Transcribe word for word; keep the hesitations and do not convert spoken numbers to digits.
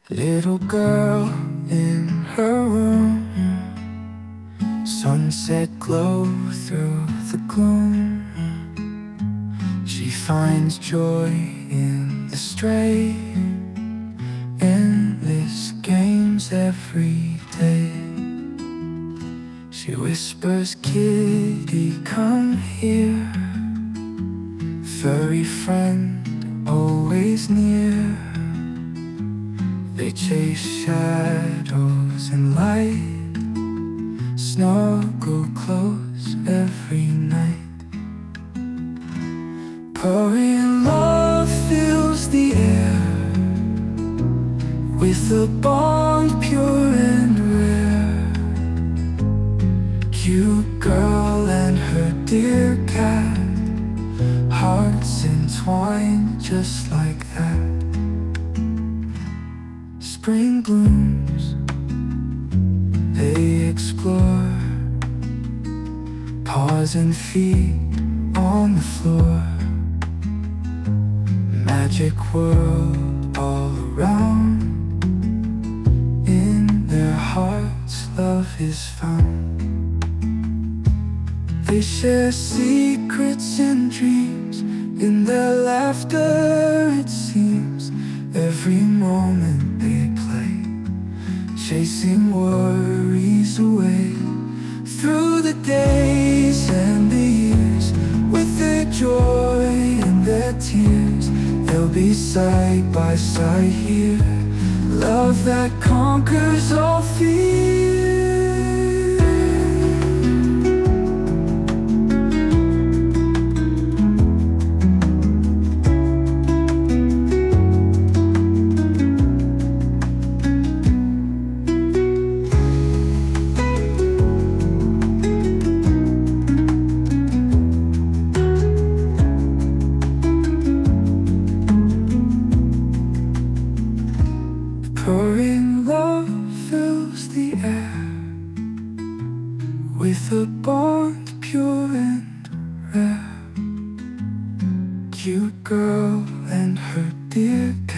Little girl in her room, sunset glow through the gloom. She finds joy in the stray, endless games every day. She whispers, "Kitty, come here, furry friend always near." They chase shadows and light, snuggle close every night. Purring love fills the air with a bond pure and rare. Cute girl and her dear cat, hearts entwined just like that. Spring blooms, they explore, paws and feet on the floor. Magic world all around, in their hearts love is found. They share secrets and dreams, in their laughter it seems. Every moment they play, chasing worries away. Through the days and the years, with their joy and their tears, they'll be side by side here. Love that conquers all fear. Purring love fills the air with a bond pure and rare. Cute girl and her dear cat,